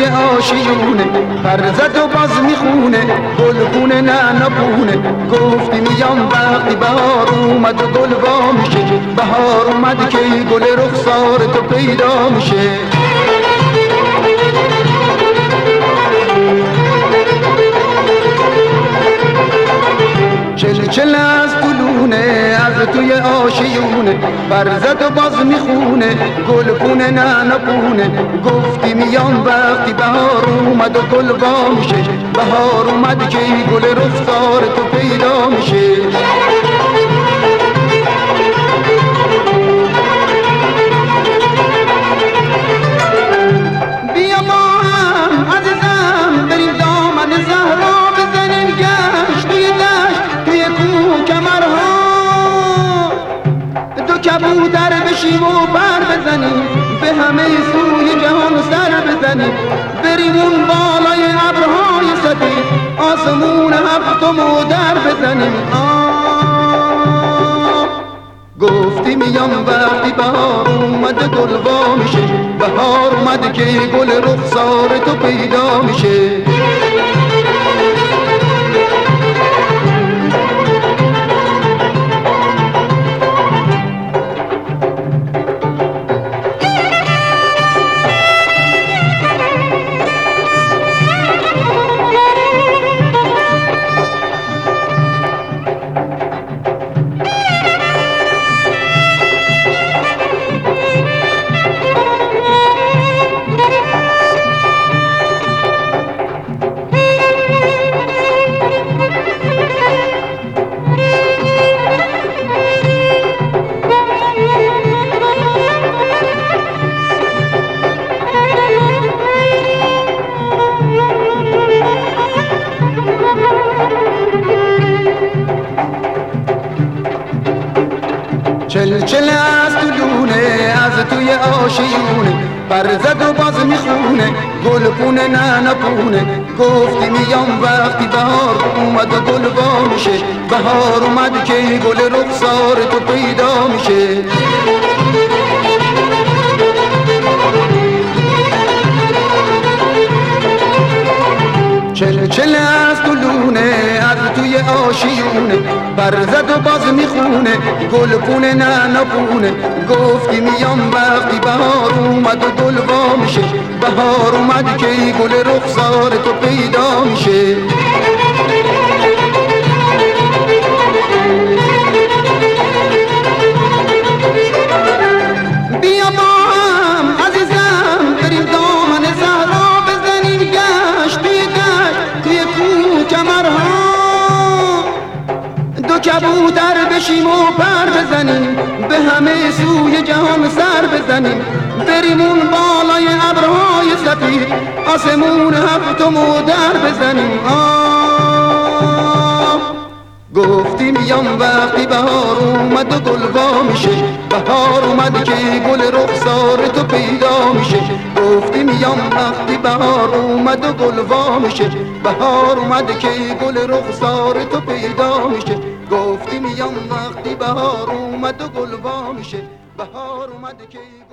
آشیونه، پرزد و باز میخونه، گلگونه نه نپونه. گفتی میام وقتی بهار اومد و گل وا میشه، بهار اومد که گل رخسار تو پیدا میشه. چل از طلونه از توی آشیونه، برزد و باز میخونه، گلگونه نه نپونه. گفتی میام وقتی بهار اومد و گل وا میشه، بهار اومد که گل رخسار تو پیدا میشه. بیا ما هم عزیزم بریم دامن زهرا، بزنیم گشت توی دشت توی کوه کمرها، دو کبوتر بشیم و پر بزنیم، به همه سوی جهان سر بزنیم. بریم اون بالای ابرهای سفید، آسمون هفتم و در بزنیم. گفتی میام وقتی بهار اومد گل وا میشه، بهار اومد که گل رخسار تو پیدا میشه. چل از طلونه از توی آشیونه، برزد و باز میخونه، گلگونه نه نپونه. گفتی میام وقتی بهار اومد و گل وا میشه، بهار اومد که گل رخسار تو پیدا میشه. چل از طلونه از توی آشیونه، برزد و باز میخونه، گلگونه نه نپونه. گفتی میام وقتی بهار اومد و گل وا میشه، بهار اومد که گل رخسار تو پیدا میشه. بیا با هم عزیزم بریم دامن زهرا، بزنیم گشت توی دشت توی کوه کمرها، دو کبوتر بشیم و پر بزنیم، به همه سوی جهان سر بزنیم. بریم اون بالای ابرهای سفید، آسمون هفتم و در بزنیم. گفتی میام وقتی بهار اومد و گل وا میشه، بهار اومد که گل رخسار تو پیدا میشه. گفتی میام وقتی بهار اومد و گل وا میشه، بهار اومد که گل رخسار تو پیدا میشه. گفتی میام وقتی بهار اومد و گل وا میشه، بهار اومد که